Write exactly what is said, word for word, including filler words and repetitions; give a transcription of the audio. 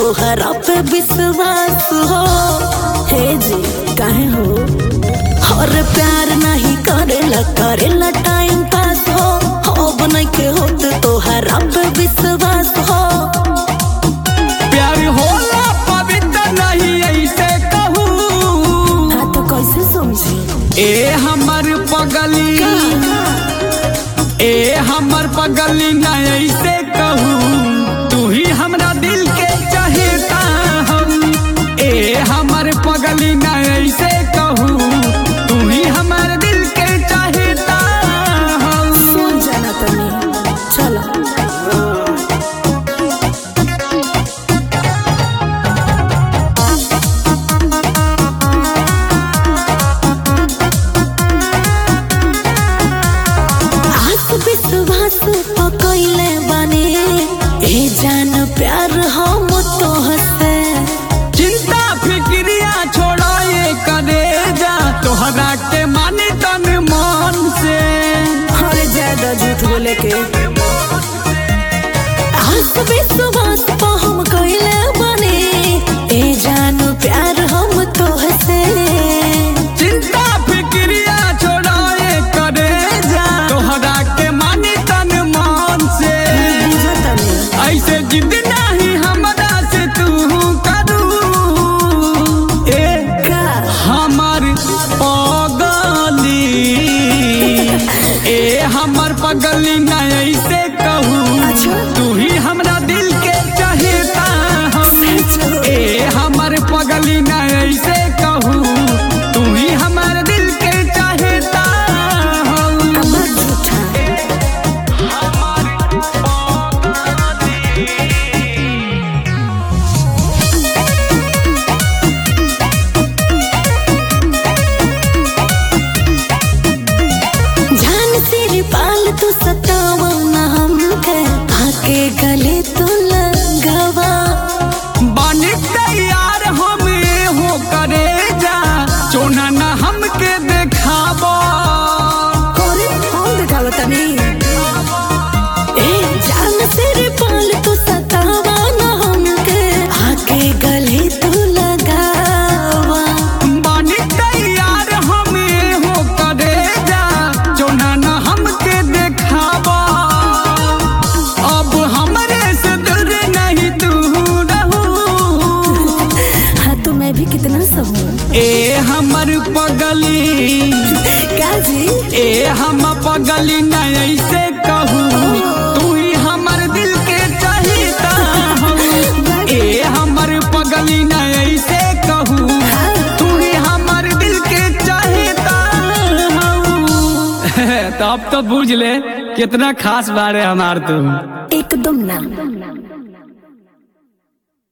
तोहरा पे विश्वास हो। हे जी काहे हो और प्यार नहीं करेला करेला टाइम पास हो हो बन के होत तोहरा पे विश्वास हो। प्यार होला पवित्र नहीं ऐसे कहूँ। हाँ तो कैसे समझी ए हमर पगली ए हमर पगली ना ऐसे कहूँ। तू ही हमरा दिल के चाहेता हम। ए हमर पगली ना ऐसे कहूँ। तू ही हमारे दिल के चाहेता हम। सुन जाना तनी चलो विश्वास पकइले बानी ए जान प्यार हम तोहसे। चिंता फिक्रिया छोड़ा ये करे जा तोहरा के माने तन मन से। हर ज्यादा झूठ बोले के आस विश्वास पर हम कइले बानी ए जान प्यार हम तोहसे। चिंता फिक्रिया छोड़ा ये करे जा तोहरा के माने तन मन से। ऐसे जिद नहीं हमरा से तू करू। ए हमर पगली ए हमर पगली ना ऐसे कहूँ। तू ही हमरा दिल के चाहेता हम। ए हमर पगली ना ऐसे कहूँ। तू ही हमारे दिल के चाहेता हम। जान तेरी पाल तू सतावा ना हमके आके गले तू लगावा। बन तैयार हम हो करे जा चोना ना हमके देखाबो। कोरे कौन दिखावा तनी ए जान तेरी पाल तू सतावा ना हमके आके गले तू लगावा। बन तैयार हम हो करे जा चोना ना हमके देखाबो। अब हमरे से दूर नहीं तू रहू। हाँ तो मैं भी कितना सहूँ ए हमर पगली क्या जी ए हम पगली ना ऐसे कहूँ। तू ही हमर दिल के चाहेता हम। ए हमर पगली ना ऐसे कहूँ। तू ही हमर दिल के चाहेता हम। तो अब तो बुझ ले कितना खास बारे हमार तुम। एकदम ना।